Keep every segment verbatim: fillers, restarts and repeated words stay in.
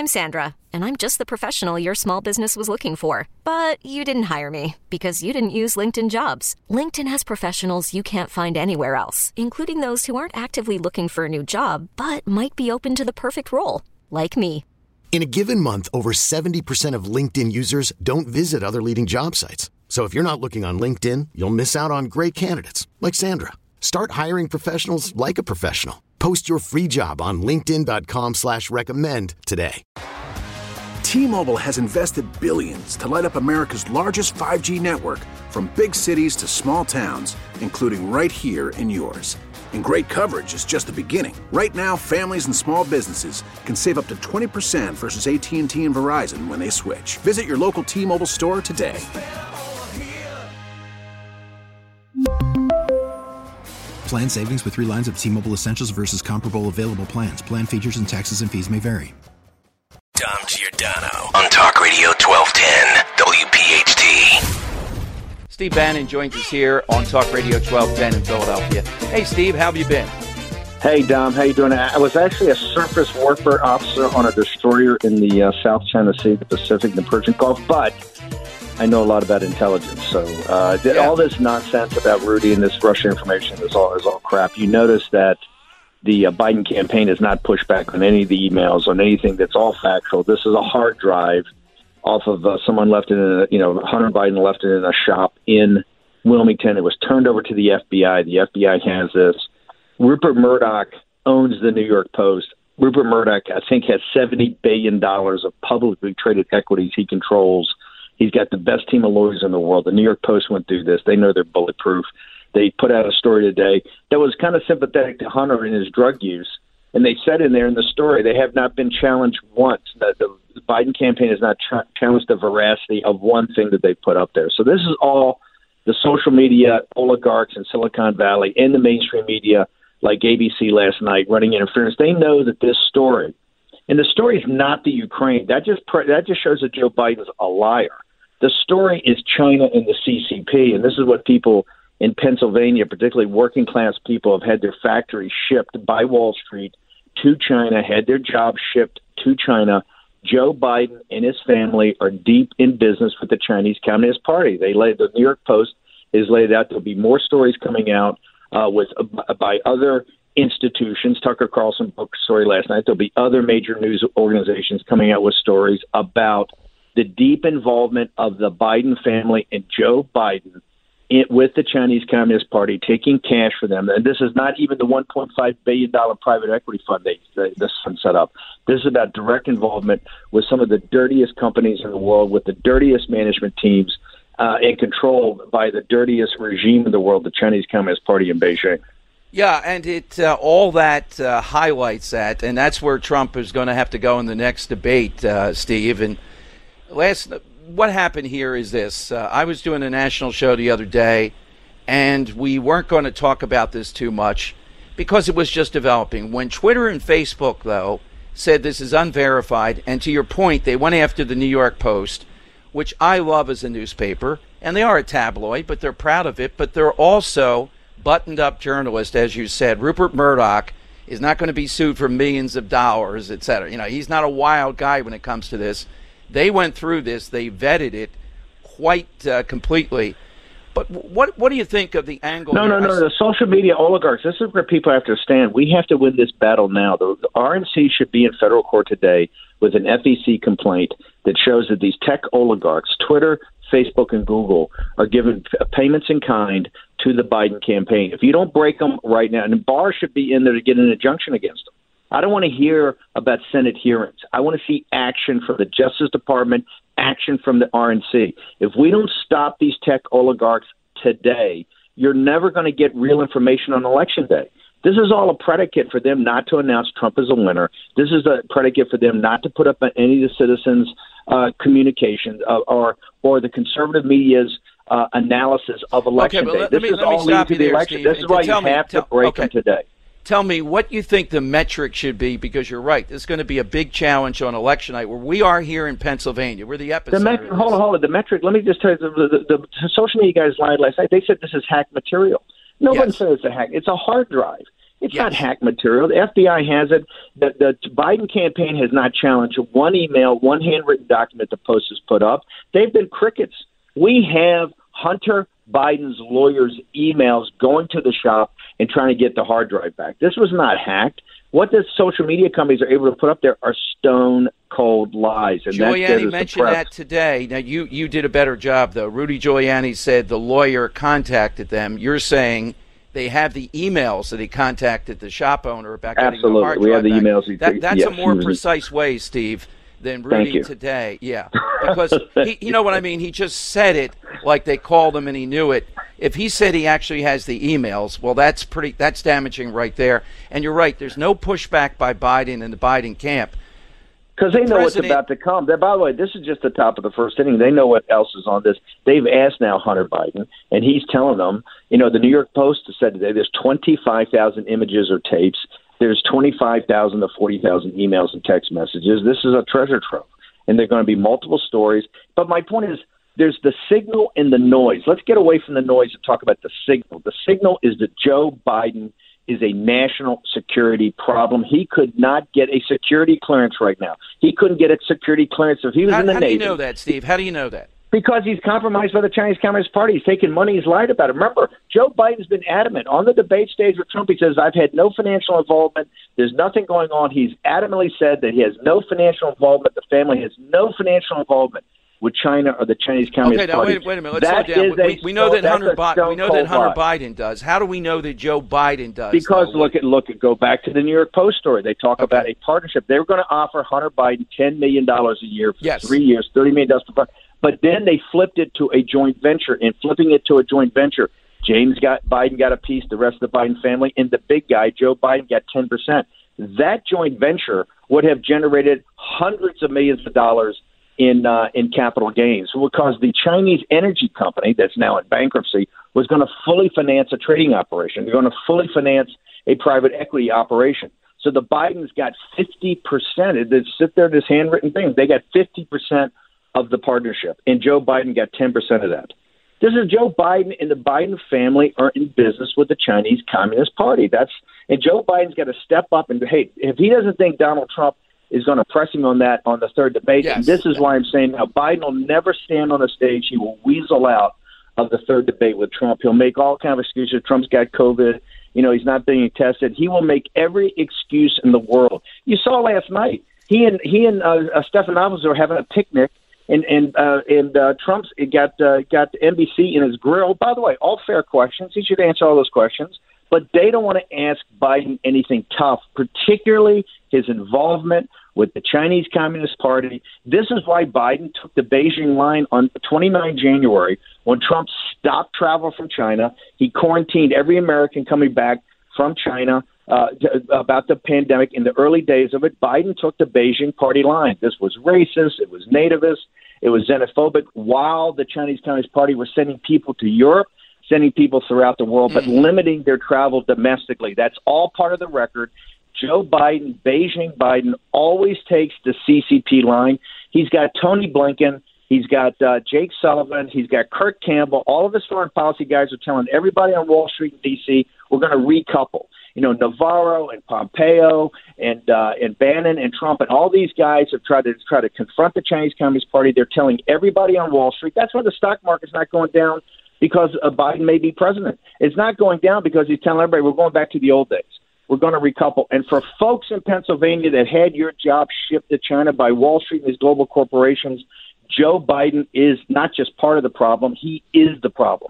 I'm Sandra, and I'm just the professional your small business was looking for. But you didn't hire me because you didn't use LinkedIn Jobs. LinkedIn has professionals you can't find anywhere else, including those who aren't actively looking for a new job, but might be open to the perfect role, like me. In a given month, over seventy percent of LinkedIn users don't visit other leading job sites. So if you're not looking on LinkedIn, you'll miss out on great candidates like Sandra. Start hiring professionals like a professional. Post your free job on linkedin dot com slash recommend today. T-Mobile has invested billions to light up America's largest five G network, from big cities to small towns, including right here in yours. And great coverage is just the beginning. Right now, families and small businesses can save up to twenty percent versus A T and T and Verizon when they switch. Visit your local T-Mobile store today. Plan savings with three lines of T-Mobile Essentials versus comparable available plans. Plan features and taxes and fees may vary. Dom Giordano on Talk Radio twelve ten W P H T. Steve Bannon joins us here on Talk Radio twelve ten in Philadelphia. Hey, Steve, how have you been? Hey, Dom, how you doing? I was actually a surface warfare officer on a destroyer in the uh, South China Sea, the Pacific, the Persian Gulf, but I know a lot about intelligence. So uh, yeah. all this nonsense about Rudy and this Russia information is all is all crap. You notice that the uh, Biden campaign has not pushed back on any of the emails, on anything that's all factual. This is a hard drive off of uh, someone left it in a, you know, Hunter Biden left it in a shop in Wilmington. It was turned over to the F B I. The F B I has this. Rupert Murdoch owns the New York Post. Rupert Murdoch, I think, has seventy billion dollars of publicly traded equities he controls. He's got the best team of lawyers in the world. The New York Post went through this. They know they're bulletproof. They put out a story today that was kind of sympathetic to Hunter and his drug use. And they said in there in the story they have not been challenged once. The, the Biden campaign has not ch- challenged the veracity of one thing that they put up there. So this is all the social media oligarchs in Silicon Valley and the mainstream media like A B C last night running interference. They know that this story, and the story is not the Ukraine. That just that just shows that Joe Biden's a liar. The story is China and the C C P, and this is what people in Pennsylvania, particularly working class people, have had their factories shipped by Wall Street to China, had their jobs shipped to China. Joe Biden and his family are deep in business with the Chinese Communist Party. They laid the New York Post is laid out. There'll be more stories coming out uh, with uh, by other institutions. Tucker Carlson book story last night. There'll be other major news organizations coming out with stories about the deep involvement of the Biden family and Joe Biden in, with the Chinese Communist Party, taking cash for them. And this is not even the one point five billion dollars private equity fund they, they this one set up. This is about direct involvement with some of the dirtiest companies in the world, with the dirtiest management teams, uh, and controlled by the dirtiest regime in the world, the Chinese Communist Party in Beijing. Yeah, and it uh, all that uh, highlights that, and that's where Trump is going to have to go in the next debate, uh, Steve. And last, what happened here is this. Uh, I was doing a national show the other day, and we weren't going to talk about this too much because it was just developing. When Twitter and Facebook, though, said this is unverified, and to your point, they went after the New York Post, which I love as a newspaper, and they are a tabloid, but they're proud of it, but they're also buttoned-up journalists, as you said. Rupert Murdoch is not going to be sued for millions of dollars, et cetera. You know, he's not a wild guy when it comes to this. They went through this. They vetted it quite uh, completely. But what what do you think of the angle? No, no, no. The social media oligarchs, this is where people have to stand. We have to win this battle now. The, the R N C should be in federal court today with an F E C complaint that shows that these tech oligarchs, Twitter, Facebook, and Google, are giving payments in kind to the Biden campaign. If you don't break them right now, and Barr should be in there to get an injunction against them. I don't want to hear about Senate hearings. I want to see action from the Justice Department, action from the R N C. If we don't stop these tech oligarchs today, you're never going to get real information on Election Day. This is all a predicate for them not to announce Trump as a winner. This is a predicate for them not to put up any of the citizens' uh, communications uh, or or the conservative media's uh, analysis of Election okay, Day. Let, this let me, is let me all stop leading to the there, election. Steve, This is why you me, have tell, to break okay. them today. Tell me what you think the metric should be, because you're right. This is going to be a big challenge on election night, where we are here in Pennsylvania. We're the epicenter. The metric, hold on, hold on. The metric, let me just tell you, the, the, the, the social media guys lied last night. They said this is hack material. No one yes. said it's a hack. It's a hard drive. It's yes. not hack material. The F B I has it. The, the Biden campaign has not challenged one email, one handwritten document the Post has put up. They've been crickets. We have Hunter Biden's lawyers' emails going to the shop and trying to get the hard drive back. This was not hacked. What the social media companies are able to put up there are stone cold lies. And Giuliani mentioned that today. Now, you, you did a better job, though. Rudy Giuliani said the lawyer contacted them. You're saying they have the emails that he contacted the shop owner about getting Absolutely. the hard drive we have the back. emails. He, that, that's yes, a more precise way, Steve, than Rudy today. Yeah, because he, you know what I mean? He just said it like they called him and he knew it. If he said he actually has the emails, well, that's pretty. That's damaging right there. And you're right. There's no pushback by Biden and the Biden camp. Because they know President, what's about to come. By the way, this is just the top of the first inning. They know what else is on this. They've asked now Hunter Biden, and he's telling them, you know, the New York Post has said today there's twenty-five thousand images or tapes. There's twenty-five thousand to forty thousand emails and text messages. This is a treasure trove, and there are going to be multiple stories. But my point is, there's the signal and the noise. Let's get away from the noise and talk about the signal. The signal is that Joe Biden is a national security problem. He could not get a security clearance right now. He couldn't get a security clearance if he was how, in the how Navy. How do you know that, Steve? How do you know that? Because he's compromised by the Chinese Communist Party. He's taken money. He's lied about it. Remember, Joe Biden's been adamant. On the debate stage with Trump, he says, I've had no financial involvement. There's nothing going on. He's adamantly said that he has no financial involvement. The family has no financial involvement with China or the Chinese Communist okay, now, Party. Wait, wait a minute. Let's slow down. We, we know that Hunter, Bi- we know that Hunter Biden does. How do we know that Joe Biden does? Because though? look at look at go back to the New York Post story. They talk okay. about a partnership. They were going to offer Hunter Biden ten million dollars a year for yes. three years, thirty million dollars. But then they flipped it to a joint venture. And flipping it to a joint venture, James got Biden got a piece, the rest of the Biden family, and the big guy, Joe Biden, got ten percent. That joint venture would have generated hundreds of millions of dollars in uh, in capital gains, because the Chinese energy company that's now in bankruptcy was going to fully finance a trading operation. They're going to fully finance a private equity operation. So the Bidens got fifty percent. They sit there, this handwritten thing. They got fifty percent of the partnership, and Joe Biden got ten percent of that. This is Joe Biden and the Biden family are in business with the Chinese Communist Party. That's and Joe Biden's got to step up and, hey, if he doesn't think Donald Trump is going to press him on that on the third debate. Yes. And this is why I'm saying now Biden will never stand on a stage. He will weasel out of the third debate with Trump. He'll make all kind of excuses. Trump's got COVID. You know, he's not being tested. He will make every excuse in the world. You saw last night, he and he and uh, uh, Stephanopoulos were having a picnic, and and uh, and uh, Trump's got uh, got N B C in his grill. By the way, all fair questions. He should answer all those questions. But they don't want to ask Biden anything tough, particularly his involvement with the Chinese Communist Party. This is why Biden took the Beijing line on the twenty-ninth of January when Trump stopped travel from China. He quarantined every American coming back from China uh, about the pandemic. In the early days of it, Biden took the Beijing party line. This was racist. It was nativist. It was xenophobic, while the Chinese Communist Party were sending people to Europe, sending people throughout the world, but limiting their travel domestically. That's all part of the record. Joe Biden, Beijing Biden, always takes the C C P line. He's got Tony Blinken. He's got uh, Jake Sullivan. He's got Kurt Campbell. All of his foreign policy guys are telling everybody on Wall Street and D C, we're going to recouple. You know, Navarro and Pompeo and uh, and Bannon and Trump and all these guys have tried to try to confront the Chinese Communist Party. They're telling everybody on Wall Street. That's why the stock market's not going down, because uh, Biden may be president. It's not going down because he's telling everybody we're going back to the old days. We're going to recouple. And for folks in Pennsylvania that had your job shipped to China by Wall Street and these global corporations, Joe Biden is not just part of the problem. He is the problem.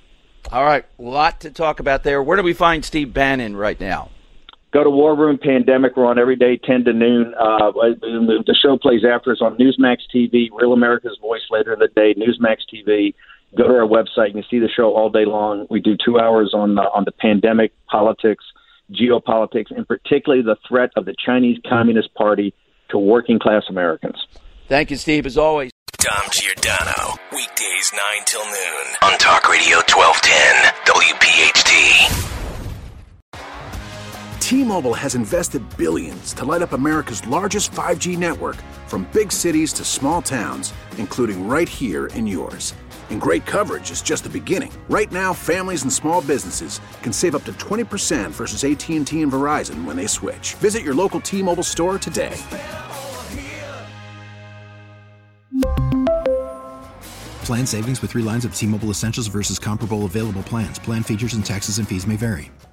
All right. A lot to talk about there. Where do we find Steve Bannon right now? Go to War Room Pandemic. We're on every day, ten to noon. Uh, the show plays after us on Newsmax T V, Real America's Voice later in the day, Newsmax T V. Go to our website. You can see the show all day long. We do two hours on uh, on the pandemic, politics, geopolitics, and particularly the threat of the Chinese Communist Party to working-class Americans. Thank you, Steve, as always. Dom Giordano, weekdays nine till noon on Talk Radio twelve ten W P H T. T-Mobile has invested billions to light up America's largest five G network, from big cities to small towns, including right here in yours. And great coverage is just the beginning. Right now, families and small businesses can save up to twenty percent versus A T and T and Verizon when they switch. Visit your local T-Mobile store today. Plan savings with three lines of T-Mobile Essentials versus comparable available plans. Plan features and taxes and fees may vary.